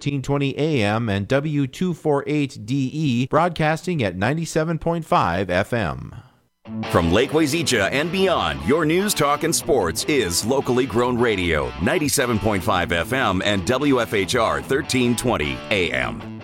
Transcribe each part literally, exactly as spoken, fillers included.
thirteen twenty A M and W two forty-eight D E, broadcasting at ninety-seven point five F M. From Lake Wazeecha and beyond, your news, talk, and sports is locally grown radio, ninety-seven point five F M and W F H R thirteen twenty A M.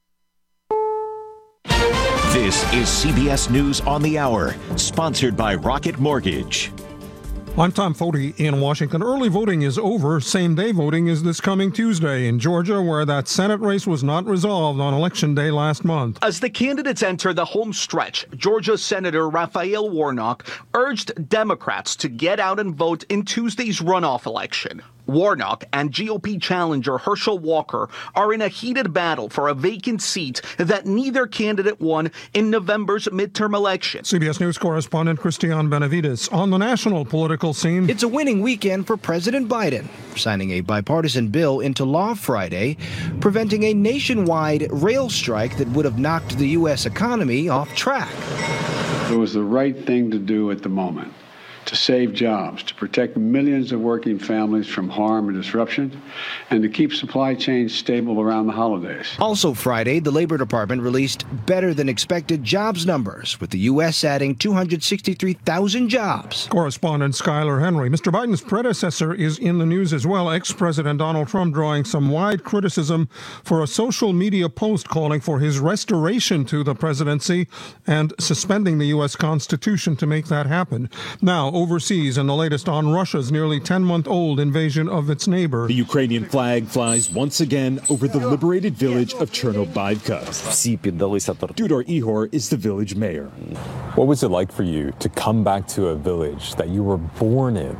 This is C B S News on the Hour, sponsored by Rocket Mortgage. I'm Tom Foti in Washington. Early voting is over. Same-day voting is this coming Tuesday in Georgia, where that Senate race was not resolved on Election Day last month. As the candidates enter the home stretch, Georgia Senator Raphael Warnock urged Democrats to get out and vote in Tuesday's runoff election. Warnock and G O P challenger Herschel Walker are in a heated battle for a vacant seat that neither candidate won in November's midterm election. C B S News correspondent Christian Benavides on the national political scene. It's a winning weekend for President Biden, signing a bipartisan bill into law Friday, preventing a nationwide rail strike that would have knocked the U S economy off track. It was the right thing to do at the moment, to save jobs, to protect millions of working families from harm and disruption, and to keep supply chains stable around the holidays. Also Friday, the Labor Department released better than expected jobs numbers, with the U S adding two hundred sixty-three thousand jobs. Correspondent Skylar Henry. Mister Biden's predecessor is in the news as well. Ex-President Donald Trump drawing some wide criticism for a social media post calling for his restoration to the presidency and suspending the U S Constitution to make that happen. Now, overseas, and the latest on Russia's nearly ten-month-old invasion of its neighbor. The Ukrainian flag flies once again over the liberated village of Chernobylivka. Tudor Ihor is the village mayor. What was it like for you to come back to a village that you were born in?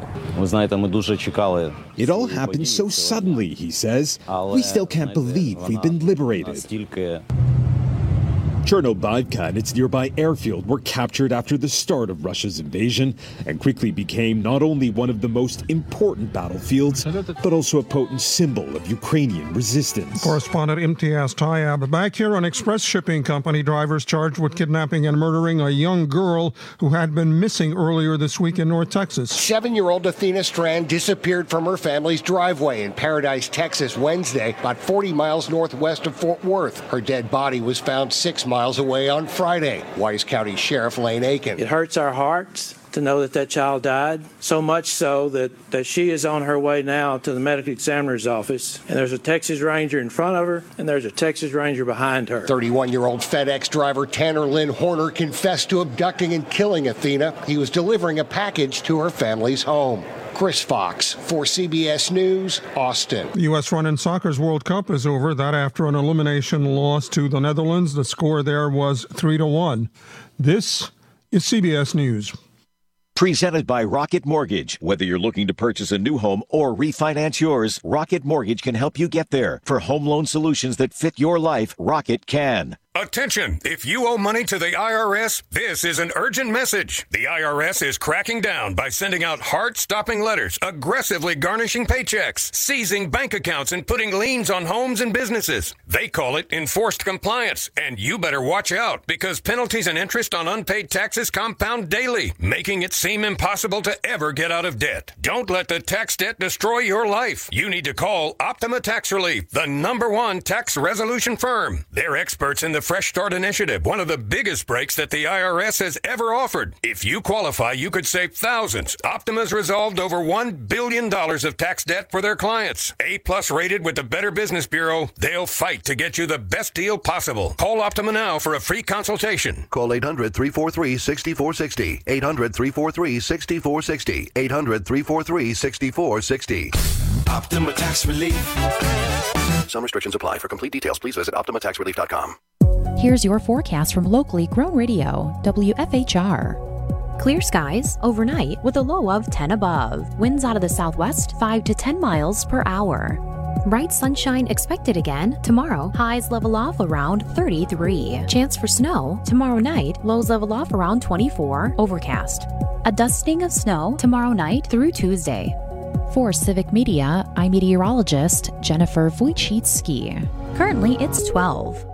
It all happened so suddenly, he says. We still can't believe we've been liberated. Chernobylivka and its nearby airfield were captured after the start of Russia's invasion and quickly became not only one of the most important battlefields, but also a potent symbol of Ukrainian resistance. Correspondent Imtiaz Tayyab. Back here, an express shipping company drivers charged with kidnapping and murdering a young girl who had been missing earlier this week in North Texas. Seven-year-old Athena Strand disappeared from her family's driveway in Paradise, Texas, Wednesday, about forty miles northwest of Fort Worth. Her dead body was found six miles away on Friday. Wise County Sheriff Lane Aiken. It hurts our hearts to know that that child died, so much so that, that she is on her way now to the medical examiner's office, and there's a Texas Ranger in front of her, and there's a Texas Ranger behind her. thirty-one-year-old FedEx driver Tanner Lynn Horner confessed to abducting and killing Athena. He was delivering a package to her family's home. Chris Fox for C B S News, Austin. The U S Run in Soccer's World Cup is over. That after an elimination loss to the Netherlands. The score there was three to one. This is C B S News. Presented by Rocket Mortgage. Whether you're looking to purchase a new home or refinance yours, Rocket Mortgage can help you get there. For home loan solutions that fit your life, Rocket can. Attention! If you owe money to the I R S, this is an urgent message. The I R S is cracking down by sending out heart-stopping letters, aggressively garnishing paychecks, seizing bank accounts, and putting liens on homes and businesses. They call it enforced compliance, and you better watch out because penalties and interest on unpaid taxes compound daily, making it seem impossible to ever get out of debt. Don't let the tax debt destroy your life. You need to call Optima Tax Relief, the number one tax resolution firm. They're experts in the Fresh Start Initiative, one of the biggest breaks that the I R S has ever offered. If you qualify, you could save thousands. Optima's resolved over one billion dollars of tax debt for their clients. A-plus rated with the Better Business Bureau, they'll fight to get you the best deal possible. Call Optima now for a free consultation. Call eight hundred, three four three, six four six zero. eight hundred, three four three, six four six zero. eight hundred, three four three, six four six zero. Optima Tax Relief. Some restrictions apply. For complete details, please visit optima tax relief dot com. Here's your forecast from locally grown radio, W F H R. Clear skies overnight with a low of ten above. Winds out of the southwest five to ten miles per hour. Bright sunshine expected again tomorrow. Highs level off around thirty-three. Chance for snow tomorrow night. Lows level off around twenty-four. Overcast. A dusting of snow tomorrow night through Tuesday. For Civic Media, I'm meteorologist Jennifer Wojcicki. Currently, it's twelve.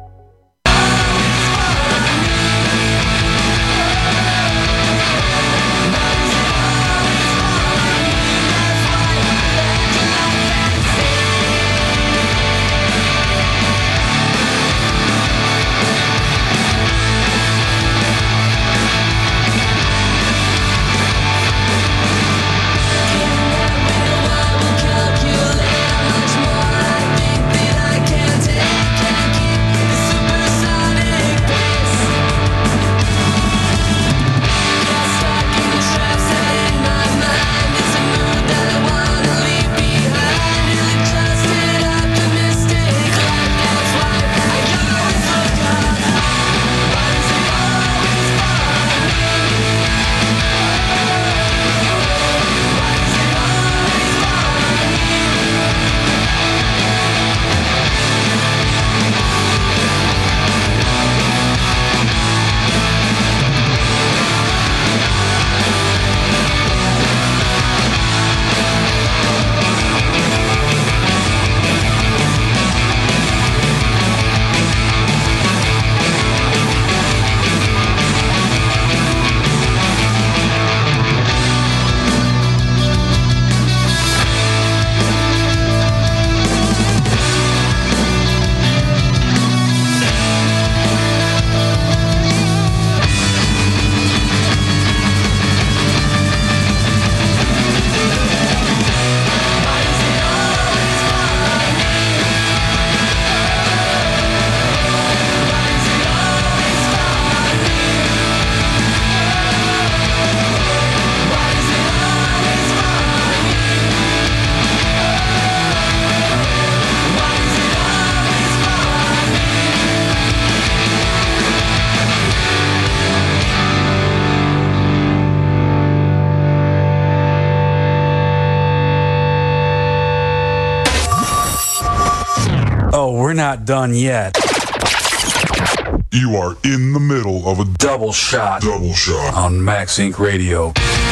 we're not done yet. You are in the middle of a Double shot. Double shot. On Max Inc Radio.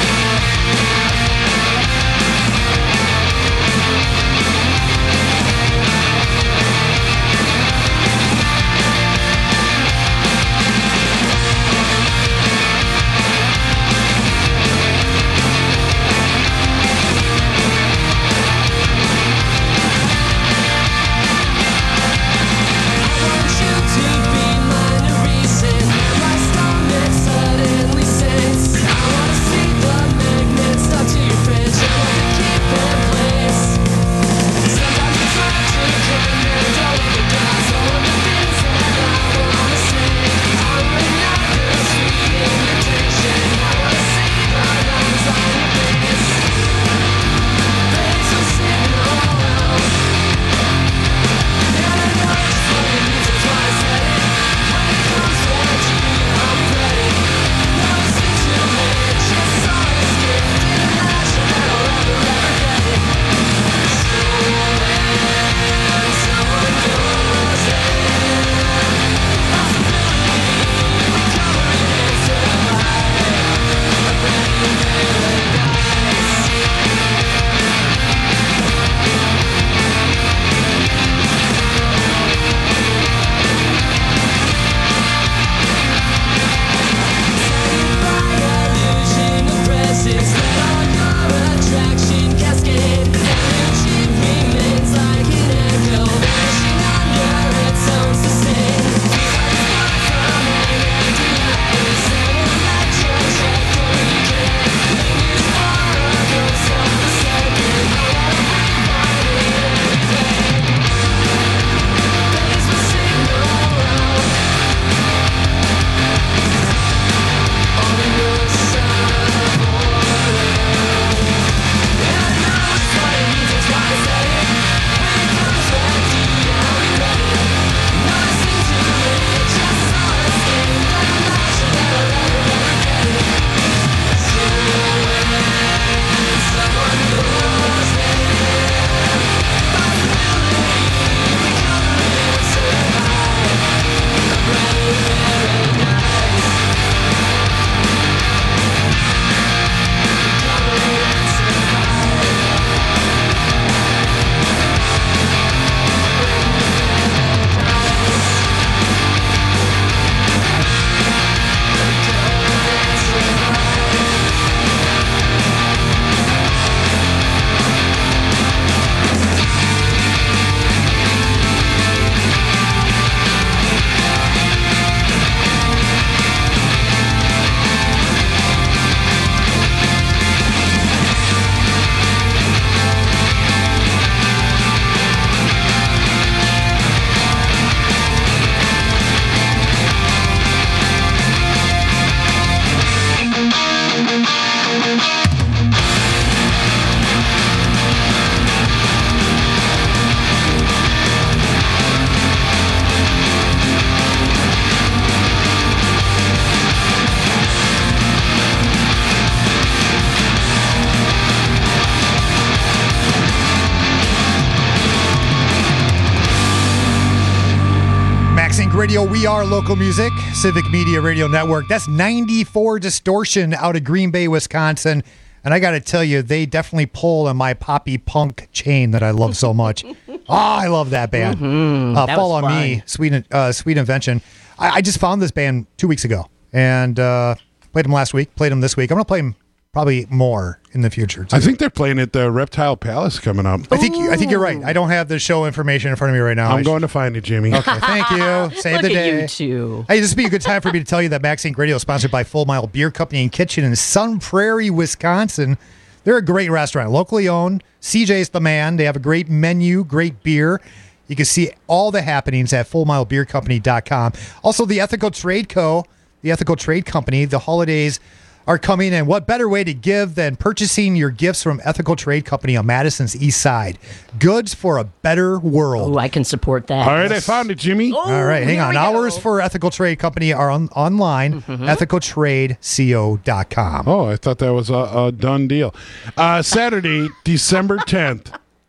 Radio, we are local music, Civic Media Radio Network. That's ninety-four Distortion out of Green Bay, Wisconsin. And I got to tell you, they definitely pull on my poppy punk chain that I love so much. Oh, I love that band. Mm-hmm. Uh, that Fall on fun. Me, Sweet, uh, Sweet Invention. I, I just found this band two weeks ago and uh, played them last week, played them this week. I'm going to play them probably more in the future, too. I think they're playing at the Reptile Palace coming up. I think you, I think you're right. I don't have the show information in front of me right now. I'm I going to find it, Jimmy. Okay, thank you. Save Look the at day. you two. Hey, this would be a good time for me to tell you that Max Inc Radio is sponsored by Full Mile Beer Company and Kitchen in Sun Prairie, Wisconsin. They're a great restaurant, locally owned. C J's the man. They have a great menu, great beer. You can see all the happenings at full mile beer company dot com. Also, the Ethical Trade Co., the Ethical Trade Company, the holidays are coming, and what better way to give than purchasing your gifts from Ethical Trade Company on Madison's East Side. Goods for a better world. Oh, I can support that. All right, I found it, Jimmy. Oh, All right, hang here on. we Hours go. for Ethical Trade Company are on, online, Mhm. ethical trade co dot com. Oh, I thought that was a, a done deal. Uh, Saturday, December tenth,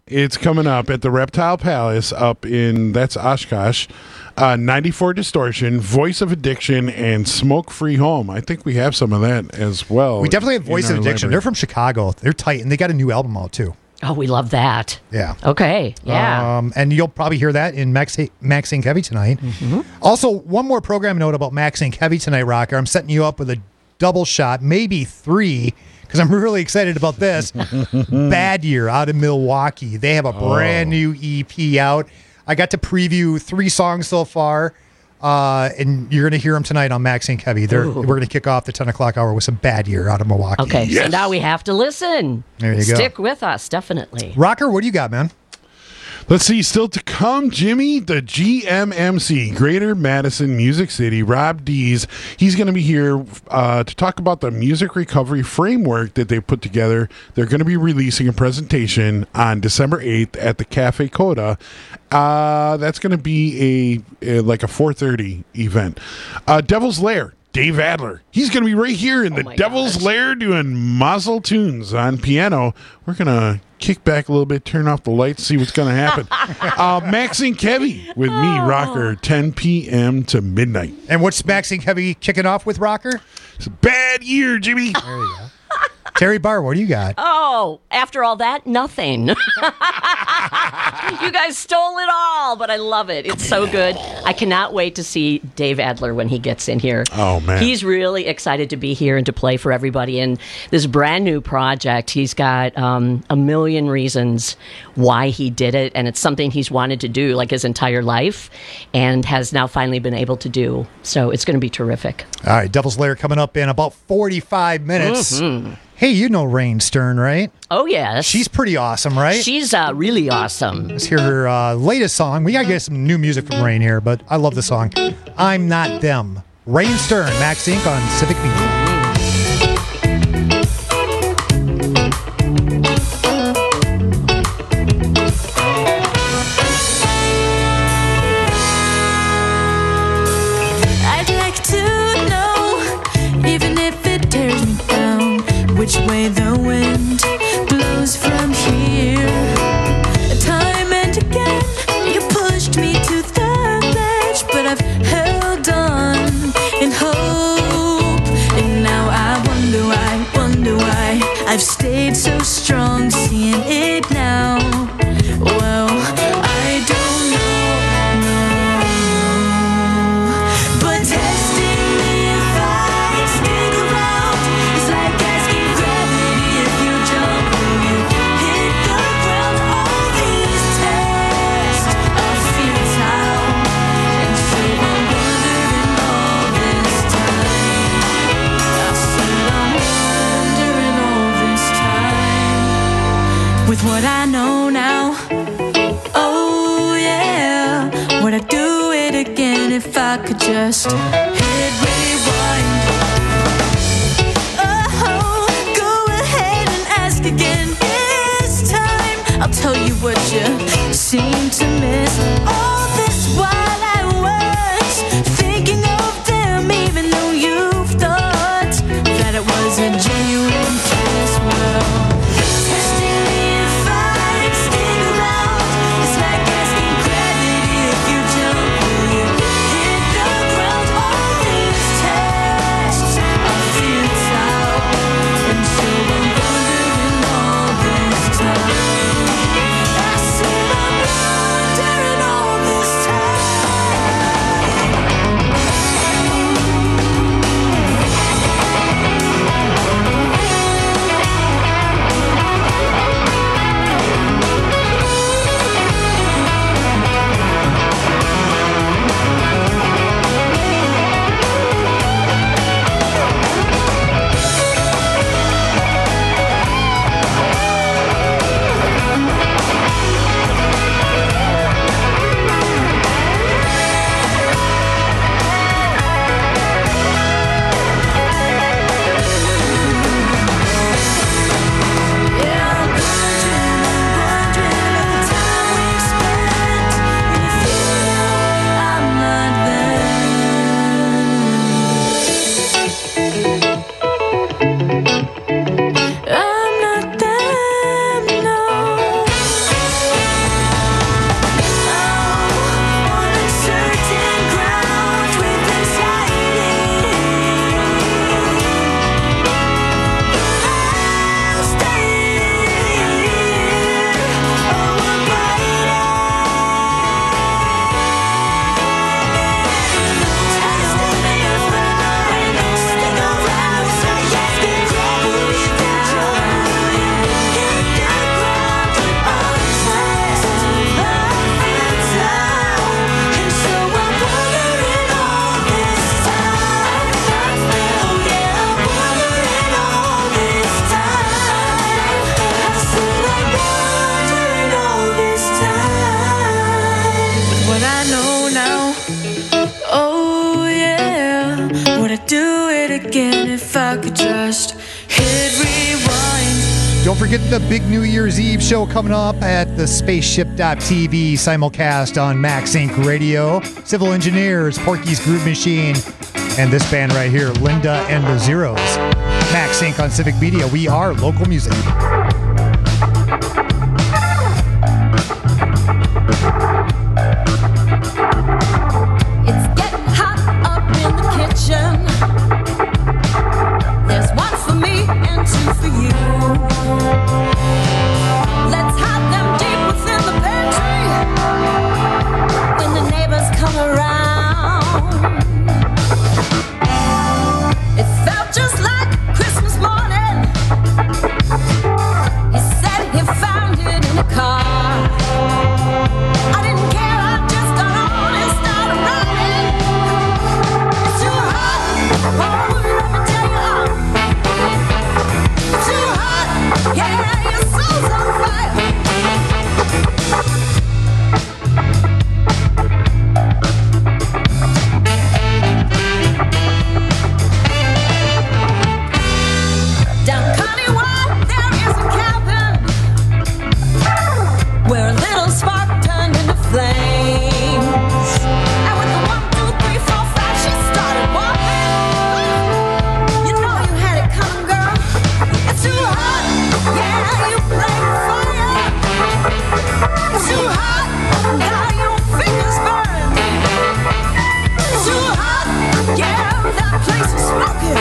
It's coming up at the Reptile Palace up in, that's Oshkosh. Uh, ninety-four Distortion, Voice of Addiction, and Smoke Free Home. I think we have some of that as well. We definitely have Voice of Addiction. Library. They're from Chicago. They're tight, and they got a new album out, too. Oh, we love that. Yeah. Okay. Yeah. Um, and you'll probably hear that in Max, Max Inc. Heavy tonight. Mm-hmm. Also, one more program note about Max Inc. Heavy tonight, Rocker. I'm setting you up with a double shot, maybe three, because I'm really excited about this. Bad Year out of Milwaukee. They have a brand oh. new E P out. I got to preview three songs so far, uh, and you're going to hear them tonight on Max Inc. Heavy. They're, we're going to kick off the ten o'clock hour with some Bad Year out of Milwaukee. Okay, yes. So now we have to listen. There you Stick go. Stick with us, definitely. Rocker, what do you got, man? Let's see, still to come, Jimmy, the G M M C, Greater Madison Music City, Rob Dees. He's going to be here uh, to talk about the music recovery framework that they put together. They're going to be releasing a presentation on December eighth at the Cafe Coda. Uh, that's going to be a, a like a four thirty event. Uh, Devil's Lair. Dave Adler. He's going to be right here in the oh Devil's gosh. Lair doing Mazel tunes on piano. We're going to kick back a little bit, turn off the lights, see what's going to happen. uh, Max Inc. Heavy with me, Rocker, ten p.m. to midnight. And what's Max Inc. Heavy kicking off with, Rocker? It's a bad year, Jimmy. There you go. Terry Barr, what do you got? Oh, after all that, nothing. You guys stole it all, but I love it. It's so good. I cannot wait to see Dave Adler when he gets in here. Oh, man. He's really excited to be here and to play for everybody. And this brand new project, he's got um, a million reasons why he did it. And it's something he's wanted to do like his entire life and has now finally been able to do. So it's going to be terrific. All right, Devil's Lair coming up in about forty-five minutes. Mm-hmm. Hey, you know Rain Stern, right? Oh, yes. She's pretty awesome, right? She's uh, really awesome. Let's hear her uh, latest song. We got to get some new music from Rain here, but I love the song. I'm Not Them. Rain Stern, Max Incorporated on Civic Media. Which way the wind blows from here. Time and again you pushed me to the ledge, but I've held on in hope. And now I wonder why, wonder why I've stayed so strong, seeing it now. Well, I don't know, but testing me if I stick around is like asking gravity if you jump, will you hit the ground? All these tests are futile, and so I'm wondering all this time. I said I'm wondering all this time. With what I know now, oh yeah, would I do it again if I could just hit rewind? Oh, go ahead and ask again this time. I'll tell you what you seem to miss. All this while I was thinking of them, even though you've thought that it was a genuine kiss. Well, testing me if I'd stick around. It's like asking gravity if you jump, will you hit the ground? All these tests are futile, and so I'm wondering all this time. I said I'm wondering all know now. Oh yeah, would I do it again if I could just hit rewind? Don't forget the big New Year's Eve show coming up at the spaceship dot t v simulcast on Max Inc Radio. Civil Engineers, Porky's Groove Machine, and this band right here, Linda and the Zeros. Max Inc on Civic Media. We are local music. It's getting hot up in the kitchen. There's one for me and two for you. Let's hide them deep within the pantry when the neighbors come around. It felt just like Christmas morning. He said he found it in the car. I didn't care, I just got on and started running. It's too hot, oh, let me tell you. Too hot, yeah, your soul's on fire. Down Connie One, there is a cabin where a little spark turned into flames. And with the one, two, three, four, five, she started walking. You know you had it coming, girl. It's too hot, yeah, you play with fire. It's too hot, now your fingers burn. It's too hot, yeah, that place is smoking.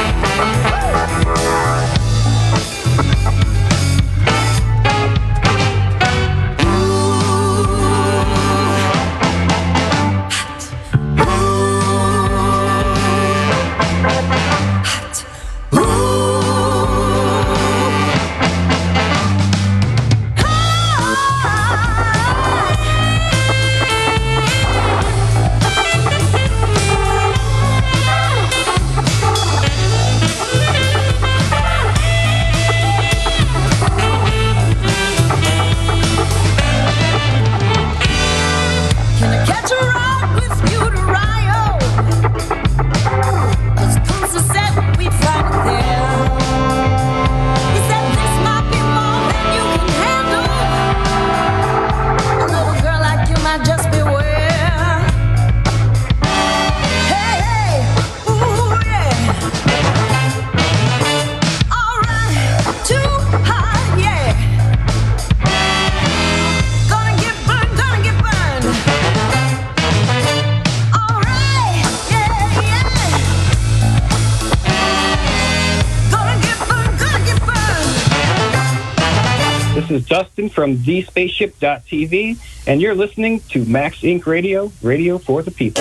Can I catch a ride with you to Rio? 'Cause Cruiser said we'd find it there. He said this might be more than you can handle. A little girl like you might just beware. Hey, hey, ooh, yeah. All right, too hot, yeah. Gonna get burned, gonna get burned. All right, yeah, yeah. Gonna get burned, gonna get burned. This is Justin from the spaceship dot t v, and you're listening to Max Inc Radio, radio for the people.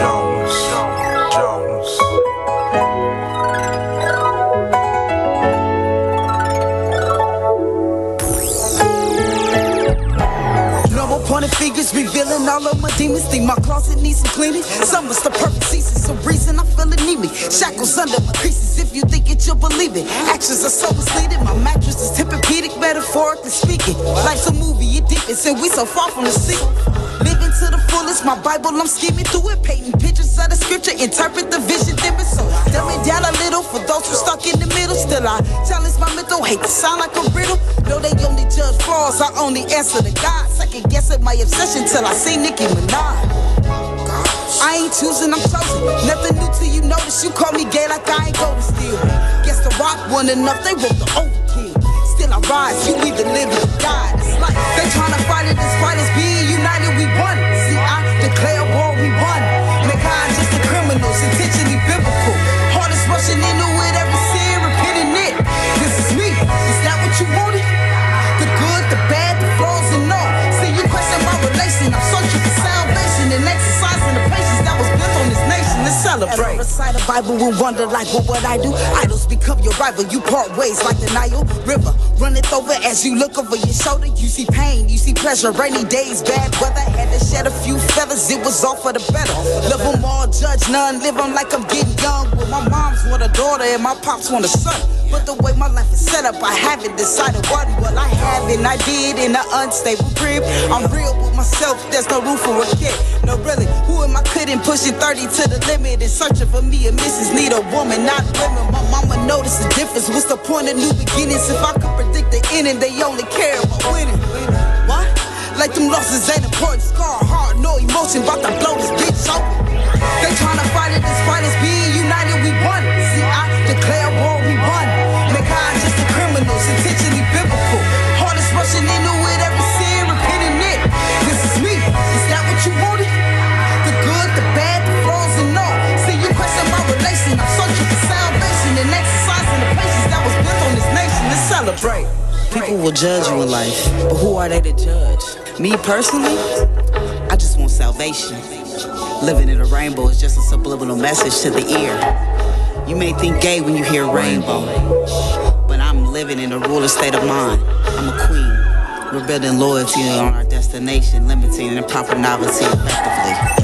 No more pointing fingers, revealing all of my demons. Think my closet needs some cleaning. Summer's the perfect season, some reason I feel it need me. Shackles under my creases, if you think it, you'll believe it. Actions are so misleading, my mattress is Tempur-Pedic, metaphorically speaking. Life's a movie, it deepens, and we so far from the sea. Living to the fullest, my Bible, I'm skimming through it. Painting pictures of the scripture, interpret the vision different. So dumb it down a little for those who stuck in the middle. Still I challenge my mental, hate to sound like a riddle. No, they only judge flaws, I only answer to God. Second guessing my obsession till I see Nicki Minaj. I ain't choosing, I'm chosen. Nothing new till you notice. You call me gay like I ain't golden still. Guess the rock won enough, they wrote the overkill. Still I rise, you either live or die. It's like they tryna fight it, this fight is being united, we won. See, I declare war, we won. Mankind just the criminals, intentionally biblical. Hardest rushing into it, every sin, repenting it. This is me, is that what you wanted? The good, the bad, the flaws and all. See, you question my relation, I'm searching for salvation and exercising the patience that was built on this nation. Let's celebrate. And I recite a Bible and wonder like, what would I do? Idols become your rival, you part ways like the Nile River. runneth over as you look over your shoulder. You see pain, you see pleasure, rainy days, bad weather. Had to shed a few feathers, it was all for the better. Love them all, judge none, live them like I'm getting young. But my mom's want a daughter and my pops want a son. But the way my life is set up, I haven't decided what. Well, I have and I did in an unstable crib. I'm real with myself, there's no room for a kid. No, really, who am I kidding? Pushing thirty to the limit and searching for me a missus. Need a woman, not women. My mama noticed the difference. What's the point of new beginnings? If I could predict the ending, they only care about winning. What? Like them losses ain't important. Scar hard, no emotion, about to blow this bitch open. They tryna fight it despite us being united, we won. See, I declare war, we won. Make God just the criminals, intentionally biblical. Hardest rushing into it, every sin, repenting it. This is me, is that what you wanted? The good, the bad, the flaws and all. See, you question my relation, I'm searching for salvation and exercising the patience that was built on this nation. Let's celebrate. People will judge you in life, but who are they to judge? Me personally, I just want salvation. Living in a rainbow is just a subliminal message to the ear. You may think gay when you hear rainbow, but I'm living in a ruler state of mind. I'm a queen. We're building loyalty on our destination, limiting improper novelty effectively.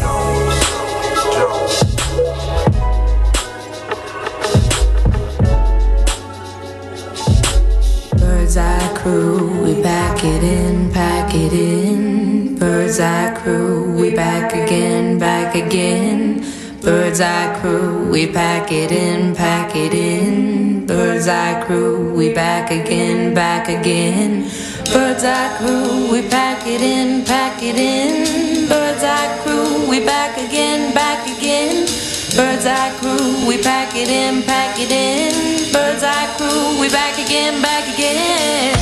Bird's Eye Crew, we pack it in, pack it in. Bird's Eye Crew, we back again, back again. Bird's Eye Crew, we pack it in, pack it in. Bird's Eye Crew, we back again, back again. Bird's Eye Crew, we pack it in, pack it in. Bird's Eye Crew, we back again, back again. Bird's Eye Crew, we pack it in, pack it in. Bird's Eye Crew, we back again, back again.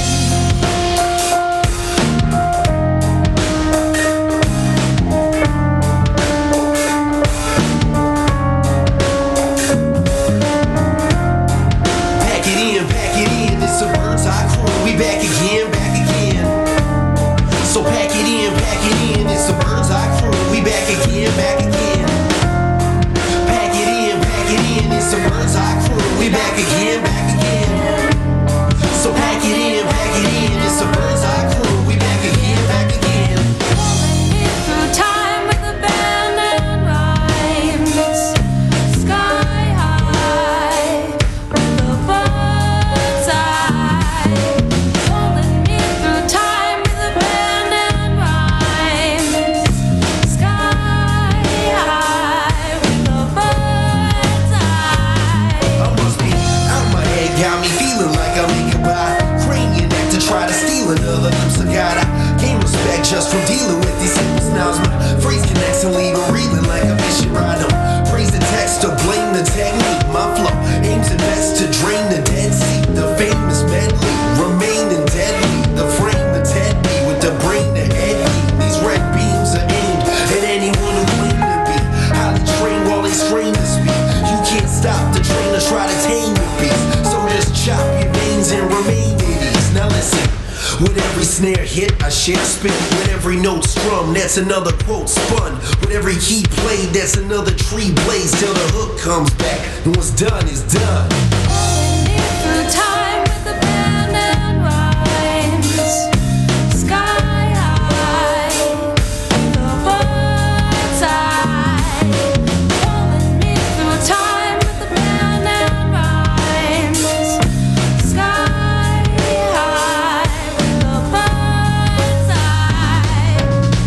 Pack it in, pack it in, it's a Bird's Eye Crew. We back again, back again. So pack it in, pack it in, it's a Bird's Eye Crew. We back again, back again. It's a Bird's Eye Crew. We back again, back again. So pack it in, pack it in. It's a Bird's Eye Crew. We back again, back again. Through time with a band and rhymes, sky high with a bird's eye. Pulling me through time with a band and rhymes, sky high with a bird's eye. I must be out my head, got me feeling like I'm making by cranium act to try to steal another glimpse of God. I gain respect just from dealing with these simple snobs. My phrase connects and leave a reeling like a fishing rod. I'm praise the text to blame the technique. My flow aims at best to drain the Dead Sea. The famous medley remaining deadly. The frame the Ted B with the brain to head me. These red beams are aimed at anyone who claim to be highly trained while they strain to speak. You can't stop the train to try to tame the beast. So just chop your veins and remain at ease. Now listen. With every snare hit, I share spin. With every note strum, that's another quote spun. With every key played, that's another tree blaze. Till the hook comes back, and what's done is done. Through time with the band and rhymes, sky high with a bird's eye. Pulling me through time with the band and rhymes, sky high with a bird's eye.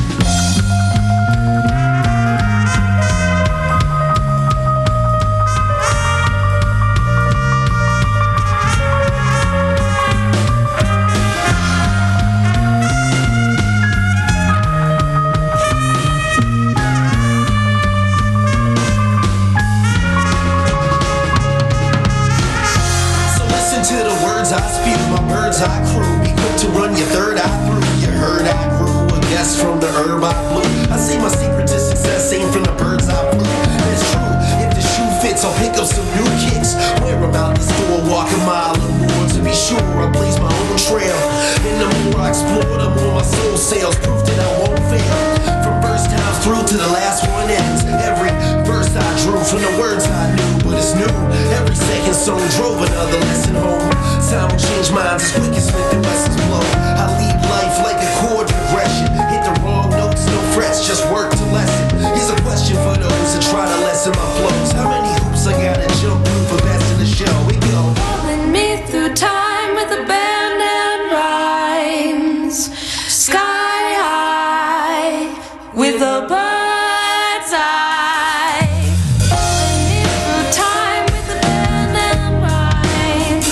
So listen to the words I spew. My Bird's Eye Crew be quick to run your third eye through. You heard I grew a guest from the herb I blew. I see my secret to success ain't from the Bird's Eye Blue. It's true, if the shoe fits, I'll pick up some new kicks. Wear them out the store, walk a mile or more. To be sure, I blaze my own trail. And the more I explore, the more my soul sails. Proof that I won't fail. From first times through to the last one ends. Every verse I drew from the words I knew, but it's new. Every second song drove another lesson home. Time will change minds as quick as Smith and Wesson's blow. I lead life like a chord progression. Hit the wrong notes, no frets, just work to lesson. Here's a question for those that try to lessen my flows. How many hoops I gotta jump through for best in the show? We go. Pulling me through time with abandoned rhymes. Sky high with a bird's eye. Pulling me through time with abandoned rhymes.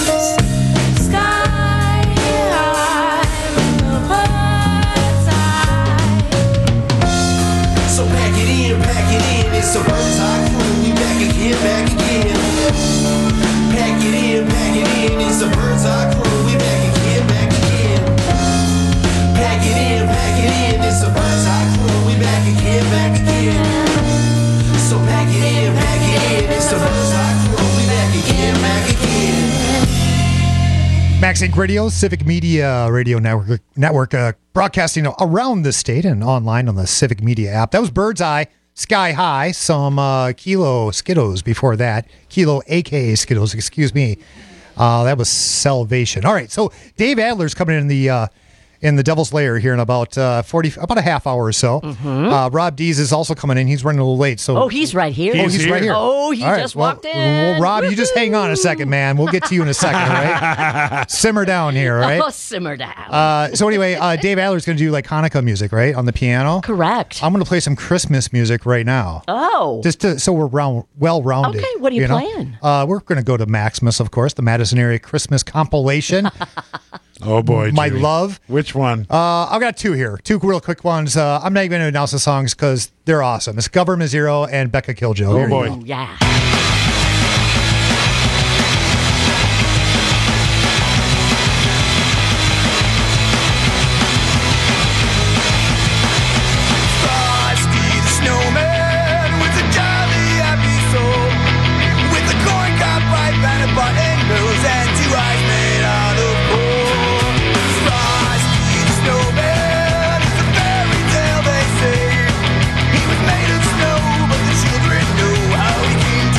Sky high with a bird's eye. So pack it in, pack it in. It's a bird's eye crew. We back again, back again. Pack it in, pack it in. It's a bird's eye crew. We back again, back again. Pack it in, pack it in. It's a bird's eye crew. We back again, back again. So pack it in, pack it in. It's a bird's eye crew. We back again, back again. Max Inc Radio, Civic Media Radio Network, network uh, broadcasting around the state and online on the Civic Media app. That was Bird's Eye, Sky High, some uh, Kilo Skittles before that. Kilo, a k a. Skittles, excuse me. Uh, that was Salvation. All right, so Dave Adler's coming in the uh, in the Devil's Lair here in about uh, forty, about a half hour or so. Mhm. Uh, Rob Dees is also coming in. He's running a little late. So Oh, he's right here. Oh, he's right here. Oh, he All right, just well, walked in. Well, Rob, you just hang on a second, man. We'll get to you in a second, all right? Simmer down here, all right? Oh, simmer down. Uh, so anyway, uh, Dave Adler's going to do like Hanukkah music, right, on the piano. Correct. I'm going to play some Christmas music right now, Oh. just to, so we're round, well-rounded. Okay, what are you know? playing? Uh, we're going to go to Maximus, of course, the Madison area Christmas compilation. Oh boy, My Jimmy. love. Which one? Uh, I've got two here, two real quick ones. Uh, I'm not even going to announce the songs because they're awesome. It's Government Zero and Becca Killjoy. Oh, Here you boy. go. Yeah. Frosty the snowman with a jolly happy soul, with a corn cob pipe and a button nose and two eyes made out of coal. Frosty the snowman is a fairy tale, they say. He was made of snow, but the children know how he came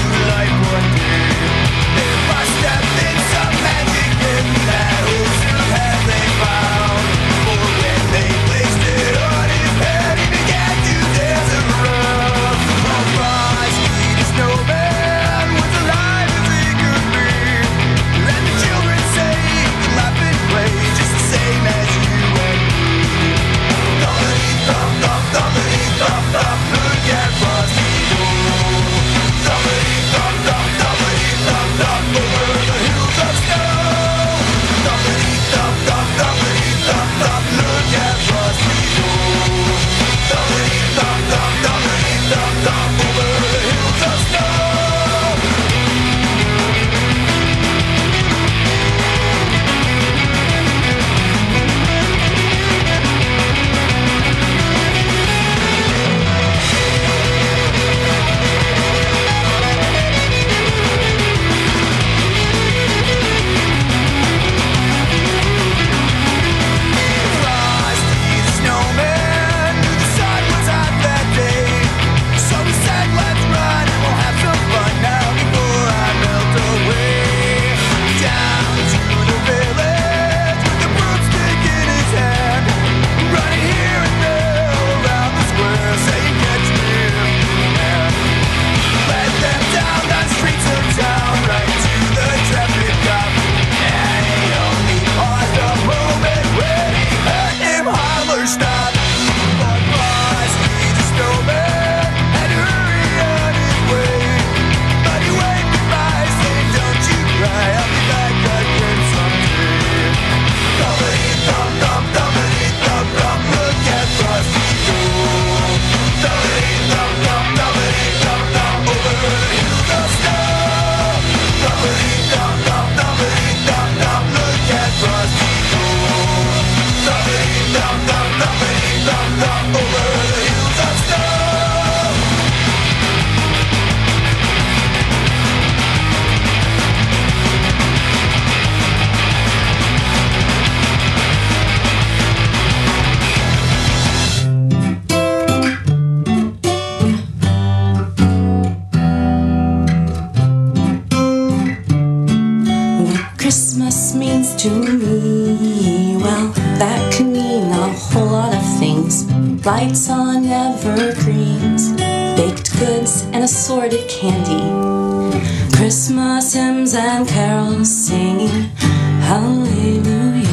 Christmas to me? Well, that could mean a whole lot of things. Lights on evergreens, baked goods and assorted candy, Christmas hymns and carols singing hallelujah.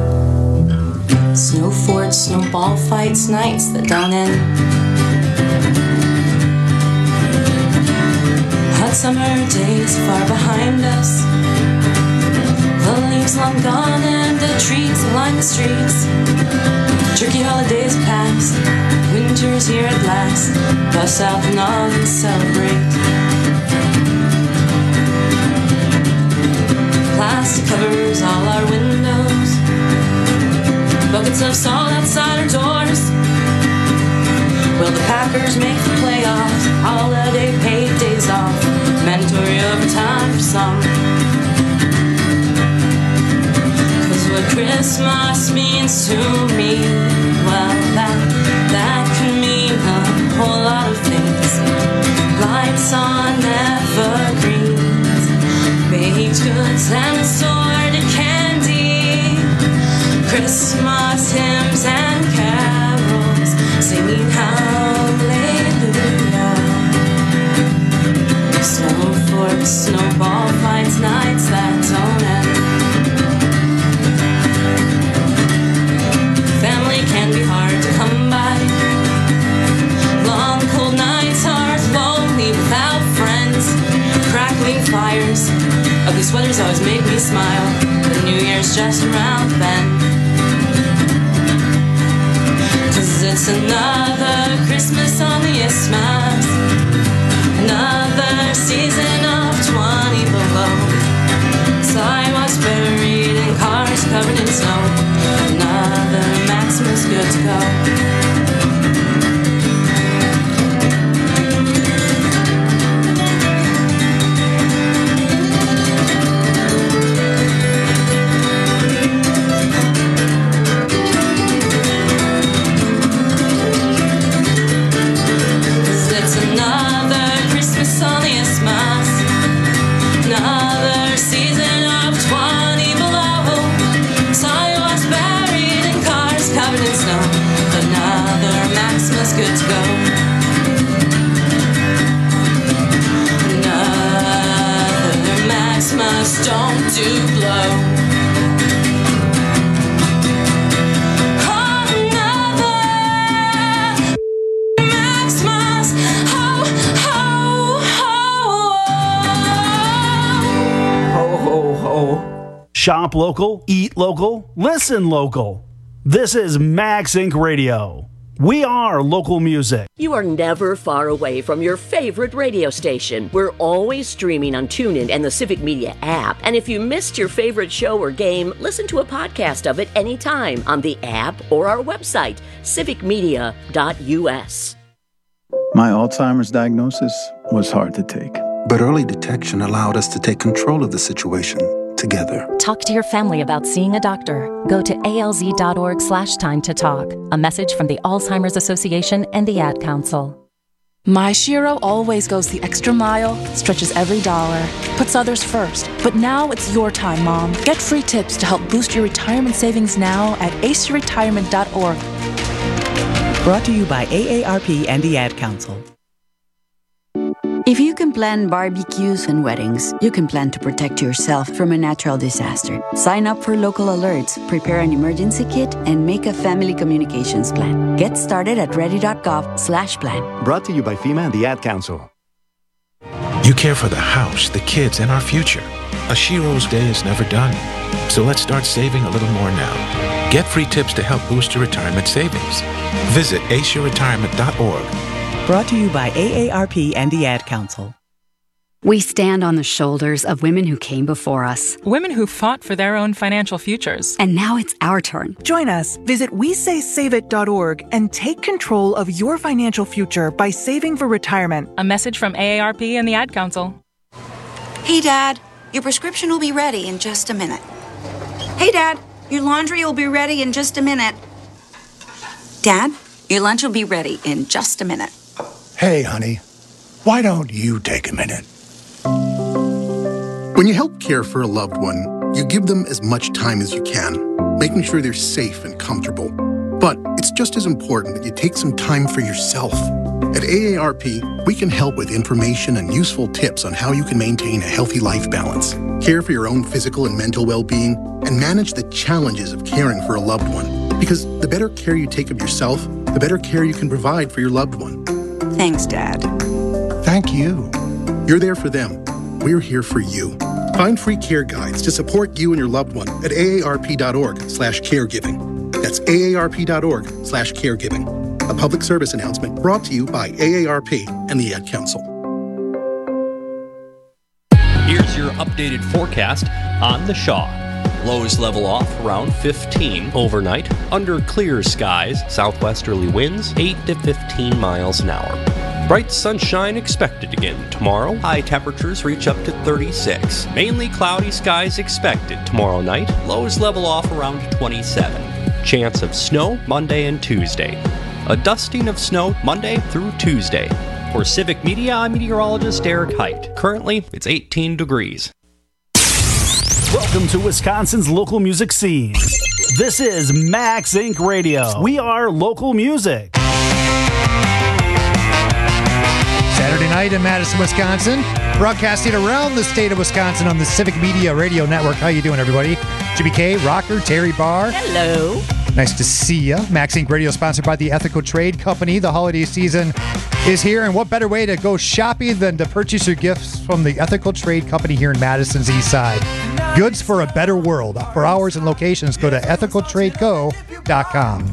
Snow forts, snowball fights, nights that don't end. Hot summer days far behind us, the leaves long gone and the trees line the streets. Turkey holidays past, winter's here at last. Bust out the nog and celebrate. Plastic covers all our windows, buckets of salt outside our doors. Will the Packers make the playoffs? Holiday paid days off, mandatory overtime for some. Cause what Christmas means to me, well, that, that can mean a whole lot of things. Lights on evergreens, baked goods and assorted candy, Christmas hymns and carols singing hallelujah. Snow forts, snowball fights, nights that don't end. Family can be hard to come by. Long cold nights are lonely without friends. Crackling fires, ugly sweaters always make me smile. The New Year's just around the bend. Cause it's another Christmas on the Isthmus, another season of twenty below. Sidewalks buried in cars covered in snow. Another Maximus good to go. Good to go. Another Maximus, don't do blow. Another Maximus, ho, ho, ho. Ho, ho, ho. Shop local, eat local, listen local. This is Max Inc Radio. We are local music. You are never far away from your favorite radio station. We're always streaming on TuneIn and the Civic Media app. And if you missed your favorite show or game, listen to a podcast of it anytime on the app or our website, civic media dot u s. My Alzheimer's diagnosis was hard to take. But early detection allowed us to take control of the situation together. Talk to your family about seeing a doctor. Go to A L Z dot org slash time to talk. A message from the Alzheimer's Association and the Ad Council. My Shiro always goes the extra mile, stretches every dollar, puts others first. But now it's your time, Mom. Get free tips to help boost your retirement savings now at ace your retirement dot org. Brought to you by A A R P and the Ad Council. If you can plan barbecues and weddings, you can plan to protect yourself from a natural disaster. Sign up for local alerts, prepare an emergency kit, and make a family communications plan. Get started at ready dot gov slash plan. Brought to you by FEMA and the Ad Council. You care for the house, the kids, and our future. A Shiro's day is never done. So let's start saving a little more now. Get free tips to help boost your retirement savings. Visit ace your retirement dot org. Brought to you by A A R P and the Ad Council. We stand on the shoulders of women who came before us. Women who fought for their own financial futures. And now it's our turn. Join us. Visit we say save it dot org and take control of your financial future by saving for retirement. A message from A A R P and the Ad Council. Hey, Dad, your prescription will be ready in just a minute. Hey, Dad, your laundry will be ready in just a minute. Dad, your lunch will be ready in just a minute. Hey, honey, why don't you take a minute? When you help care for a loved one, you give them as much time as you can, making sure they're safe and comfortable. But it's just as important that you take some time for yourself. At A A R P, we can help with information and useful tips on how you can maintain a healthy life balance, care for your own physical and mental well-being, and manage the challenges of caring for a loved one. Because the better care you take of yourself, the better care you can provide for your loved one. Thanks, Dad. Thank you. You're there for them. We're here for you. Find free care guides to support you and your loved one at aarp.org slash caregiving. That's aarp.org slash caregiving. A public service announcement brought to you by A A R P and the Ad Council. Here's your updated forecast on the Shaw. Lows level off around fifteen overnight. Under clear skies, southwesterly winds eight to fifteen miles an hour. Bright sunshine expected again tomorrow. High temperatures reach up to thirty-six. Mainly cloudy skies expected tomorrow night. Lows level off around twenty-seven. Chance of snow Monday and Tuesday. A dusting of snow Monday through Tuesday. For Civic Media, I'm meteorologist Eric Height. Currently, it's eighteen degrees. Welcome to Wisconsin's local music scene. This is Max Incorporated. Radio. We are local music. Saturday night in Madison, Wisconsin. Broadcasting around the state of Wisconsin on the Civic Media Radio Network. How you doing, everybody? Jimmy K, Rocker, Terry Barr. Hello. Nice to see you. Max Incorporated. Radio, sponsored by the Ethical Trade Company. The holiday season is here, and what better way to go shopping than to purchase your gifts from the Ethical Trade Company here in Madison's East Side. Goods for a better world. For hours and locations, go to ethical trade co dot com.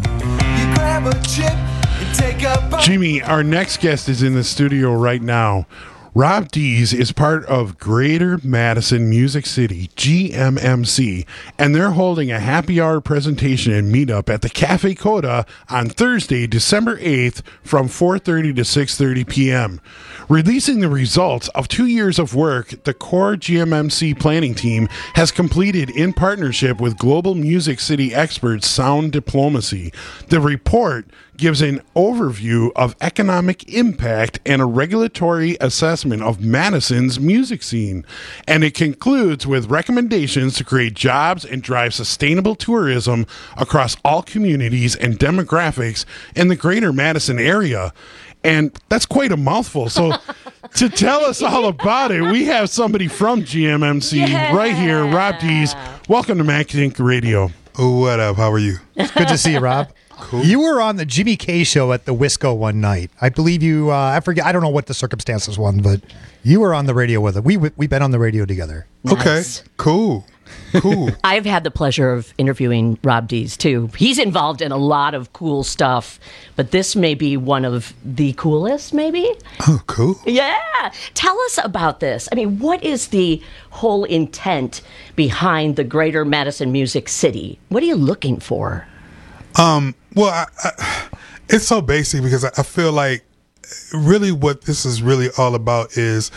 Jimmy, our next guest is in the studio right now. Rob Dees is part of Greater Madison Music City, G M M C, and they're holding a happy hour presentation and meetup at the Cafe Coda on Thursday, December eighth from four thirty to six thirty p.m. Releasing the results of two years of work, the core G M M C planning team has completed in partnership with Global Music City experts Sound Diplomacy. The report gives an overview of economic impact and a regulatory assessment of Madison's music scene. And it concludes with recommendations to create jobs and drive sustainable tourism across all communities and demographics in the greater Madison area. And that's quite a mouthful. So to tell us all about it, we have somebody from G M M C yeah. right here, Rob Dees. Welcome to Max Incorporated. Radio. Oh, what up? How are you? It's good to see you, Rob. Cool. You were on the Jimmy K show at the Wisco one night. I believe you, uh, I forget, I don't know what the circumstances were, but you were on the radio with it. We, we've been on the radio together. Nice. Okay, cool. Cool. I've had the pleasure of interviewing Rob Dees, too. He's involved in a lot of cool stuff, but this may be one of the coolest, maybe? Oh, cool. Yeah. Tell us about this. I mean, what is the whole intent behind the Greater Madison Music City? What are you looking for? Um. Well, I, I, it's so basic because I, I feel like really what this is really all about is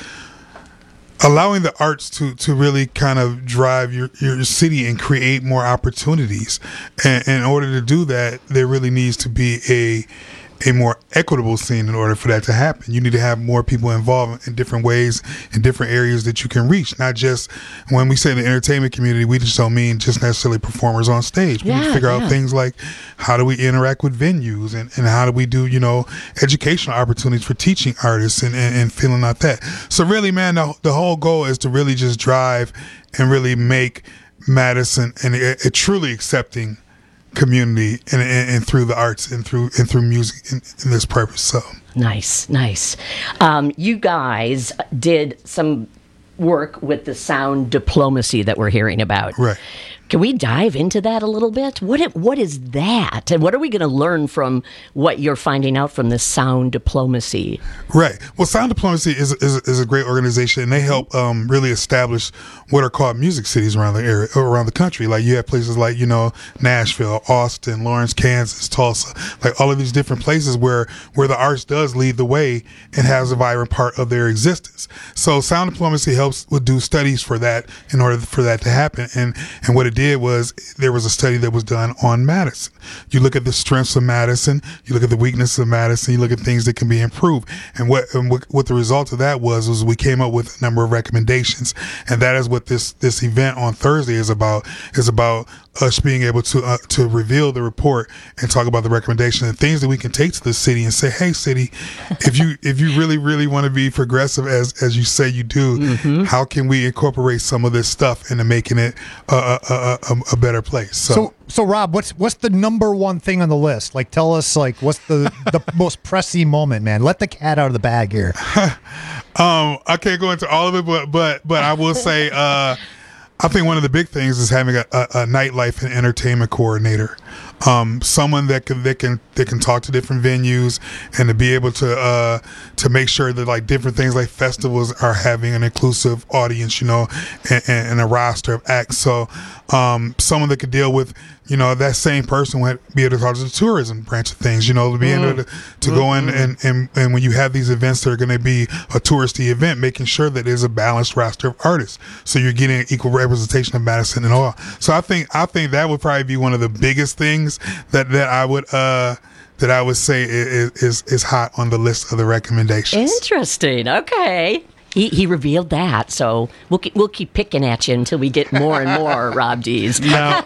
allowing the arts to, to really kind of drive your, your city and create more opportunities. And, and in order to do that, there really needs to be a a more equitable scene in order for that to happen. You need to have more people involved in different ways, in different areas that you can reach. Not just, when we say the entertainment community, we just don't mean just necessarily performers on stage. We yeah, need to figure yeah. out things like how do we interact with venues and, and how do we do, you know, educational opportunities for teaching artists and, and, and feeling out that. So really, man, the, the whole goal is to really just drive and really make Madison an, a, a truly accepting community and, and, and through the arts and through and through music in, in this purpose. So nice, nice. Um, you guys did some work with the sound diplomacy that we're hearing about. Right. Can we dive into that a little bit? What it, what is that, and what are we going to learn from what you're finding out from this sound diplomacy? Right. Well, Sound Diplomacy is is, is a great organization, and they help um, really establish what are called music cities around the area, around the country. Like you have places like you know Nashville, Austin, Lawrence, Kansas, Tulsa, like all of these different places where where the arts does lead the way and has a vibrant part of their existence. So Sound Diplomacy helps would do studies for that in order for that to happen, and and what it did did was there was a study that was done on Madison. You look at the strengths of Madison, you look at the weaknesses of Madison, you look at things that can be improved. And what and what, what the result of that was was we came up with a number of recommendations, and that is what this this event on Thursday is about. Is about us being able to uh, to reveal the report and talk about the recommendations and things that we can take to the city and say, hey, city, if you if you really really want to be progressive as as you say you do, mm-hmm. how can we incorporate some of this stuff into making it a a, a, a, a better place? So, so so Rob, what's what's the number one thing on the list? Like, tell us, like, what's the the most pressing moment, man? Let the cat out of the bag here. um, I can't go into all of it, but but but I will say. Uh, I think one of the big things is having a, a, a nightlife and entertainment coordinator, um, someone that can that can that can talk to different venues and to be able to uh, to make sure that like different things like festivals are having an inclusive audience, you know, and, and a roster of acts. So um, someone that could deal with, you know, that same person would be able to talk to the tourism branch of things, you know, to be able to, to mm-hmm. go in and, and, and when you have these events that are going to be a touristy event, making sure that there's a balanced roster of artists. So you're getting equal representation of Madison and all. So I think, I think that would probably be one of the biggest things that, that I would, uh, that I would say is, is, is hot on the list of the recommendations. Interesting. Okay. He, he revealed that, so we'll keep, we'll keep picking at you until we get more and more Rob D's. Now,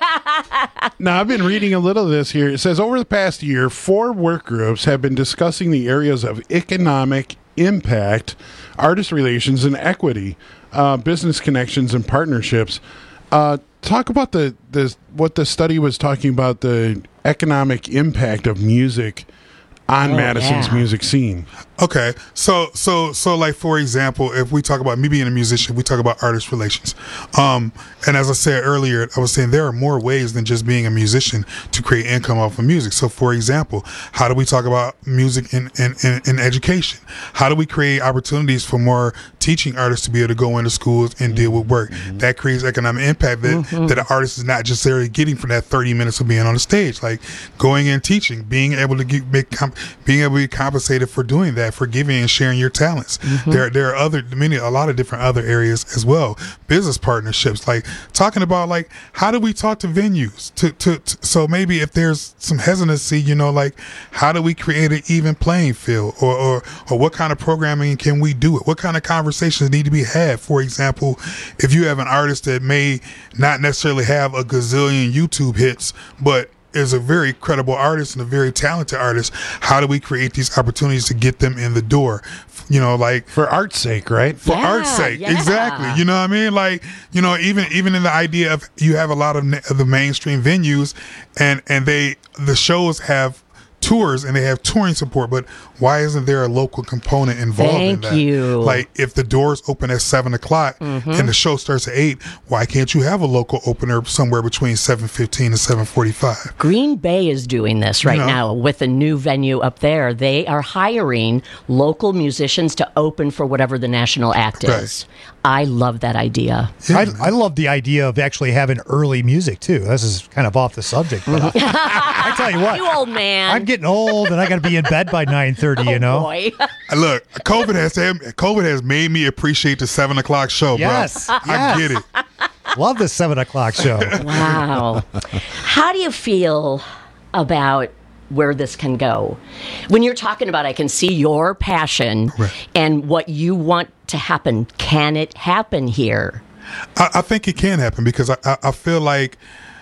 now, I've been reading a little of this here. It says, over the past year, four work groups have been discussing the areas of economic impact, artist relations, and equity, uh, business connections, and partnerships. Uh, talk about the, the what the study was talking about, the economic impact of music on oh, Madison's yeah. music scene. Okay, so so so like for example, if we talk about me being a musician, we talk about artist relations. Um, and as I said earlier, I was saying there are more ways than just being a musician to create income off of music. So for example, how do we talk about music in, in, in, in education? How do we create opportunities for more teaching artists to be able to go into schools and deal with work? Mm-hmm. That creates economic impact that, mm-hmm. that an artist is not necessarily getting from that thirty minutes of being on the stage. Like going and teaching, being able to get, make comp- being able to be compensated for doing that, for giving and sharing your talents. Mm-hmm. There, there are other, many, a lot of different other areas as well. Business partnerships, like talking about like how do we talk to venues? To, to, to so maybe if there's some hesitancy, you know, like how do we create an even playing field, or, or, or what kind of programming can we do it? What kind of conversations need to be had? For example, if you have an artist that may not necessarily have a gazillion YouTube hits, but is a very credible artist and a very talented artist, how do we create these opportunities to get them in the door? You know, like for art's sake, right? For yeah, art's sake, yeah. exactly. You know what I mean? Like, you know, even even in the idea of you have a lot of, na- of the mainstream venues, and and they the shows have tours and they have touring support, but why isn't there a local component involved Thank in that? you. Like if the doors open at seven o'clock mm-hmm. and the show starts at eight, why can't you have a local opener somewhere between seven fifteen and seven forty-five? Green Bay is doing this right you know, now with a new venue up there. They are hiring local musicians to open for whatever the national act is. Right. I love that idea. Yeah. I, I love the idea of actually having early music too. This is kind of off the subject, but I, I tell you what, you old man, I'm getting old and I got to be in bed by nine thirty. Oh, you know, boy. Look, COVID has COVID has made me appreciate the seven o'clock show, yes, bro. Yes. I get it. Love the seven o'clock show. Wow. How do you feel about where this can go? When you're talking about, I can see your passion right. and what you want to happen. Can it happen here? I, I think it can happen because I, I, I feel like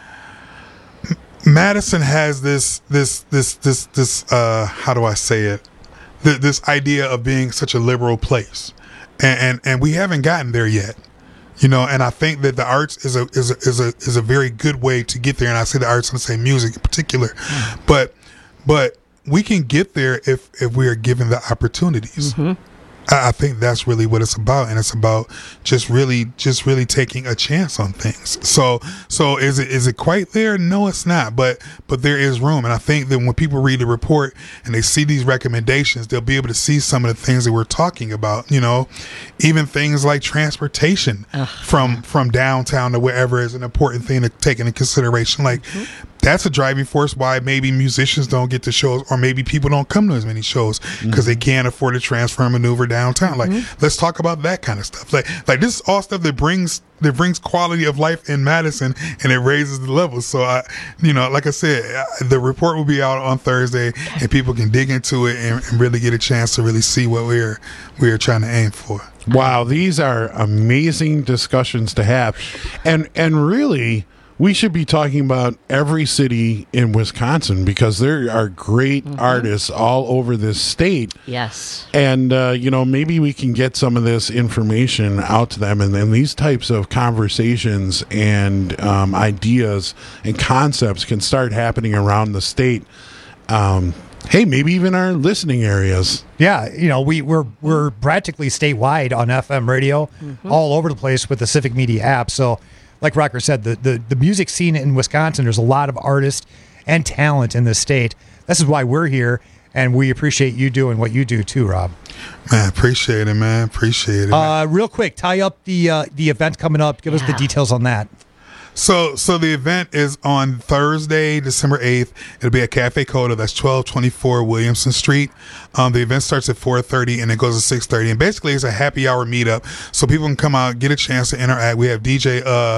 Madison has this this this this this uh how do I say it Th- this idea of being such a liberal place, and, and and we haven't gotten there yet, you know. And I think that the arts is a is a is a is a very good way to get there. And I say the arts and I say music in particular, mm-hmm. but but we can get there if if we are given the opportunities. Mm-hmm. I think that's really what it's about, and it's about just really, just really taking a chance on things. So, so is it is it quite there? No, it's not. But but there is room, and I think that when people read the report and they see these recommendations, they'll be able to see some of the things that we're talking about. You know, even things like transportation Ugh. from from downtown to wherever is an important thing to take into consideration. Like. Mm-hmm. that's a driving force why maybe musicians don't get to shows, or maybe people don't come to as many shows because Mm-hmm. they can't afford to transfer and maneuver downtown. Like, let's talk about that kind of stuff. Like, like this is all stuff that brings that brings quality of life in Madison, and it raises the levels. So I, you know, like I said, the report will be out on Thursday, and people can dig into it and, and really get a chance to really see what we're we're trying to aim for. Wow, these are amazing discussions to have. And and really, we should be talking about every city in Wisconsin, because there are great Mm-hmm. artists all over this state. Yes. And, uh, you know, maybe we can get some of this information out to them. And then these types of conversations and um, ideas and concepts can start happening around the state. Um, hey, maybe even our listening areas. Yeah, you know, we, we're we're practically statewide on F M radio, Mm-hmm. all over the place with the Civic Media app. So, like Rocker said, the, the, the music scene in Wisconsin, there's a lot of artists and talent in this state. This is why we're here, and we appreciate you doing what you do too, Rob. Man, appreciate it, man. Appreciate it. Uh, real quick, tie up the uh, the event coming up. Give us the details on that. So, so the event is on Thursday, December eighth. It'll be at Cafe Coda. That's twelve twenty-four Williamson Street. Um, the event starts at four thirty and it goes to six thirty. And basically, it's a happy hour meetup, so people can come out, get a chance to interact. We have D J uh,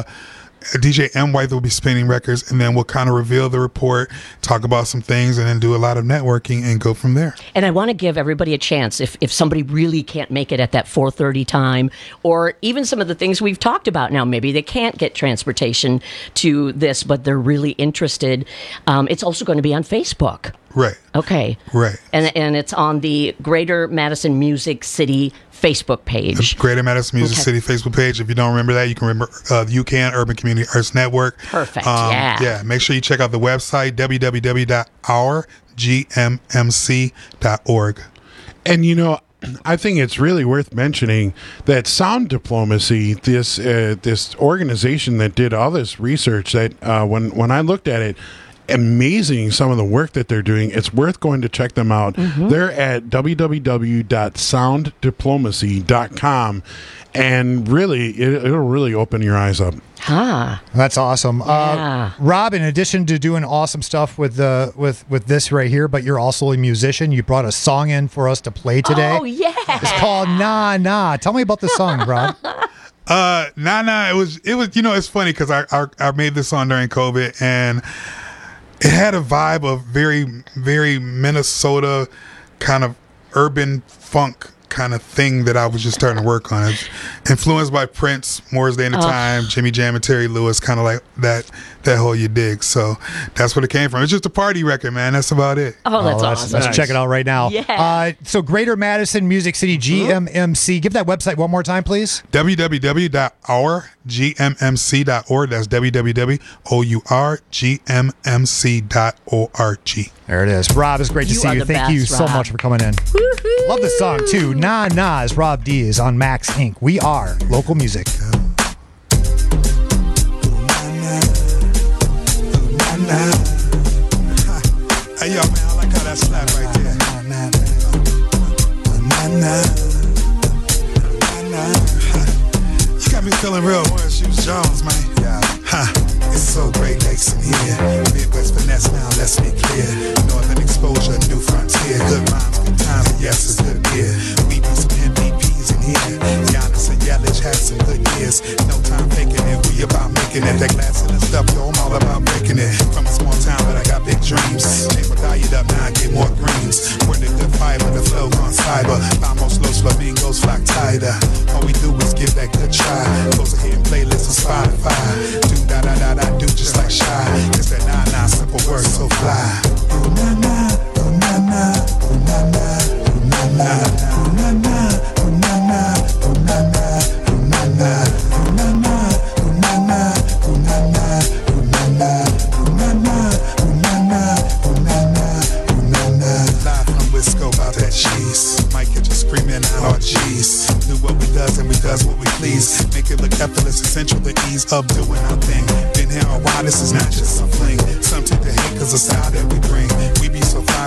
D J M. White that will be spinning records, and then we'll kind of reveal the report, talk about some things, and then do a lot of networking and go from there. And I want to give everybody a chance, if, if somebody really can't make it at that four thirty time, or even some of the things we've talked about now, maybe they can't get transportation to this, but they're really interested. Um, it's also going to be on Facebook. Right. Okay. Right. And and it's on the Greater Madison Music City Facebook page. Greater Madison Music Okay. City Facebook page. If you don't remember that, you can remember uh, the U C A N Urban Community Arts Network. Perfect. Um, yeah. Yeah. Make sure you check out the website, w w w dot our g m m c dot org. And, you know, I think it's really worth mentioning that Sound Diplomacy, this uh, this organization that did all this research, that uh, when, when I looked at it, amazing some of the work that they're doing. It's worth going to check them out. Mm-hmm. They're at w w w dot sound diplomacy dot com, and really, it, it'll really open your eyes up. Huh. That's awesome. Yeah. Uh, Rob, in addition to doing awesome stuff with the with with this right here, but you're also a musician. You brought a song in for us to play today. Oh, yeah. It's called Nah Nah. Tell me about the song, Rob. Uh, nah, nah. It was, it was. You know, it's funny because I, I I made this song during COVID, and it had a vibe of very, very Minnesota kind of urban funk kind of thing that I was just starting to work on. It's influenced by Prince, Moore's Day and the Oh. Time, Jimmy Jam, and Terry Lewis, kind of like that that whole you dig. So that's where it came from. It's just a party record, man. That's about it. Oh, that's let's, awesome. let's Nice. check it out right now. Yeah. Uh, so Greater Madison Music City, G M M C. Give that website one more time, please. w w w dot our g m m c dot org. That's w w w dot our g m m c dot org. There it is. Rob, it's great to You see are you. the Thank you best, so Rob. much for coming in. Love this song too. Nah Nah is Rob D is on Max Incorporated. We are local music. Hey, yo, man, I like how that slap right there. You got me feeling real Orange Juice Jones, man. Yeah. Huh. It's so great lacing here. Midwest finesse now, let's be clear. Northern exposure, new frontier. Good rhymes, good times, and yes, it's good beer. We do some M V Ps in here. Giannis and Yelich had some good years. No time faking it, we about making it. That glass and the stuff, yo, I'm all about breaking it. From a small town, but I got big dreams. Chamber diet up, now I get more greens. We're the good fiber, the flow on cyber. Vamos los flamingos flock tighter. All we do is give that good try. Close a hidden playlist on Spotify. Do da da da da, do just like Shy. It's that nah nah, simple words so fly. Ooh na na, ooh na na, ooh na na, ooh na na, ooh na na, ooh na na, ooh na na, ooh na na, ooh na na, ooh na na, ooh na na, ooh na na, ooh na na, ooh na na, ooh na na, ooh na na. Live from Wisco about that cheese. Might catch you screaming out, oh geez. Do what we does and we does what we please. Make it look effortless, essential to ease up doing our thing. Been here a while, this is not just some fling. Some tend to hate cause the style that we bring. We be so fly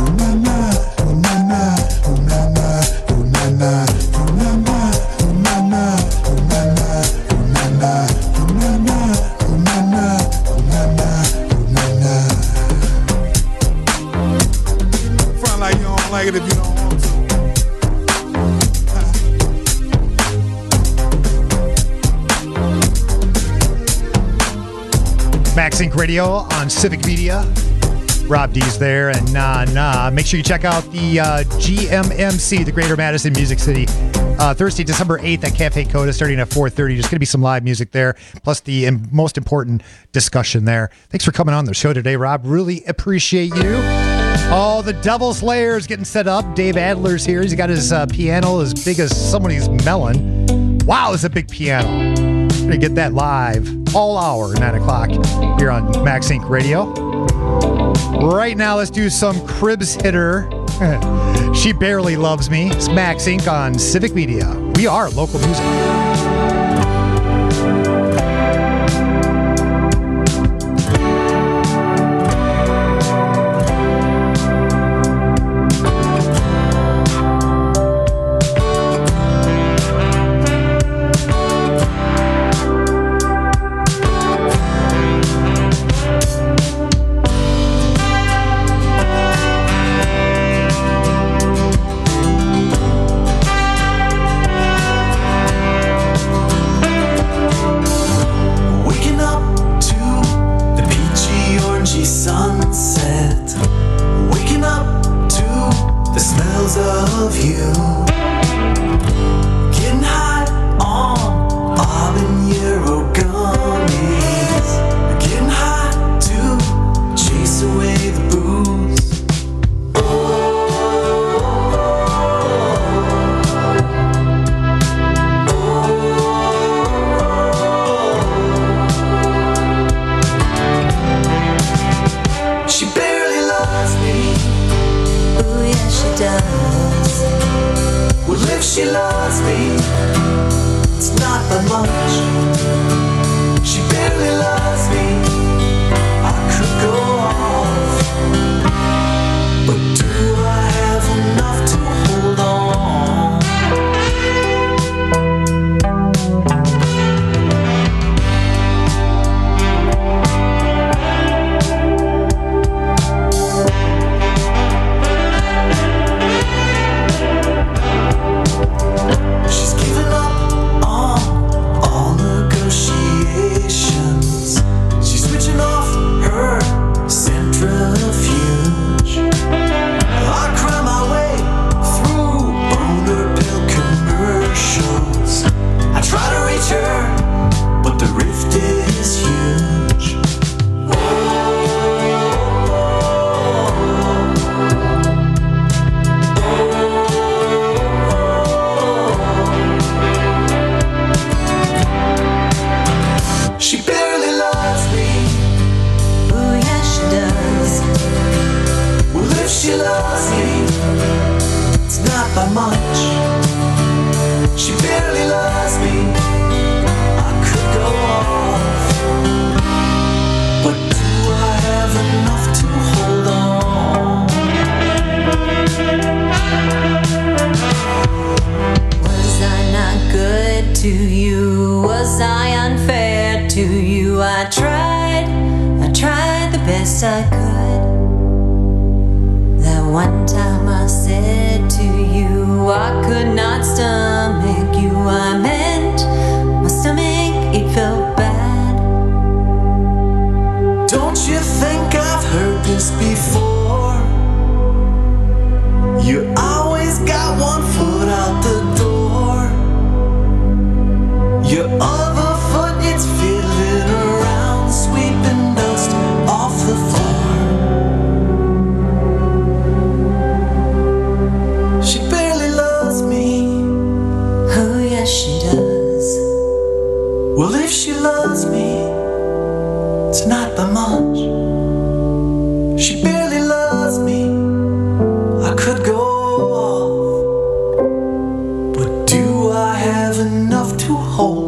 If you don't want to. MaxInc Radio on Civic Media. Rob D's there, and nah, nah. Make sure you check out the uh, G M M C, the Greater Madison Music City, uh, Thursday, December eighth at Cafe Coda, starting at four thirty. There's going to be some live music there, plus the um, most important discussion there. Thanks for coming on the show today, Rob. Really appreciate you. Oh, the Devil's Layers getting set up. Dave Adler's here. He's got his uh, piano as big as somebody's melon. Wow, it's a big piano. We're going to get that live all hour, nine o'clock, here on MaxInc Radio. Right now, let's do some Cribs Hitter. She Barely Loves Me. It's MaxInc on Civic Media. We are local music. She's switching off her centrifuge. She barely loves me. I could go off, but do I have enough to hold on? Was I not good to you? Was I unfair to you? I tried, I tried the best I could. That one time I said to you I could not stomach you. I meant my stomach, it felt bad. Don't you think I've heard this before? You always got one foot out the door. Your other foot, it's fiddling around, sweeping dust off the floor. She barely loves me. Oh yes she does. Well, if she loves me, it's not by much. She barely loves me. I could go off, but do I have enough to hold?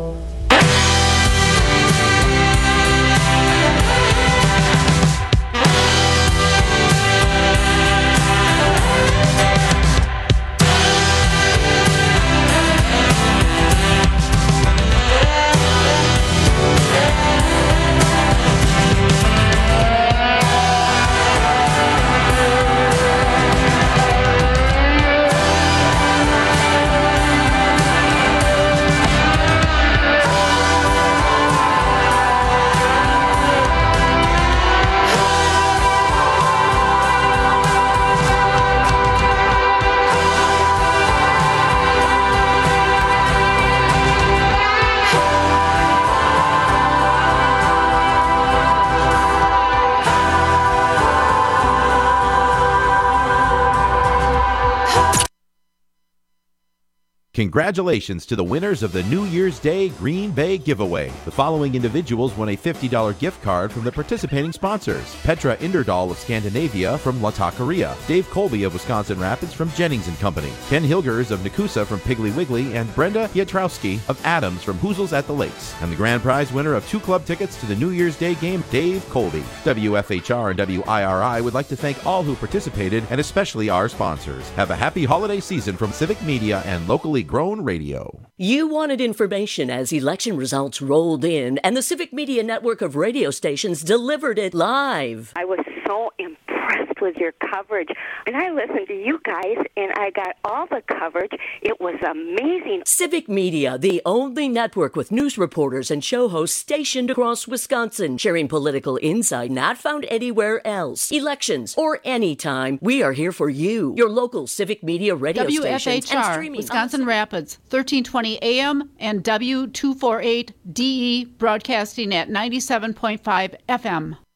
Congratulations to the winners of the New Year's Day Green Bay giveaway. The following individuals won a fifty dollars gift card from the participating sponsors: Petra Inderdahl of Scandinavia from La Taqueria, Dave Colby of Wisconsin Rapids from Jennings and Company, Ken Hilgers of Nakusa from Piggly Wiggly, and Brenda Pietrowski of Adams from Hoozles at the Lakes. And the grand prize winner of two club tickets to the New Year's Day game, Dave Colby. W F H R and W I R I would like to thank all who participated, and especially our sponsors. Have a happy holiday season from Civic Media and locally grown radio. You wanted information as election results rolled in, and the Civic Media network of radio stations delivered it live. I was so impressed with your coverage, and I listened to you guys, and I got all the coverage. It was amazing. Civic Media, the only network with news reporters and show hosts stationed across Wisconsin, sharing political insight not found anywhere else. Elections or any time, we are here for you. Your local Civic Media radio W F H R, stations and streaming Wisconsin Rapids, thirteen twenty A M and W two forty-eight D E broadcasting at ninety-seven point five F M.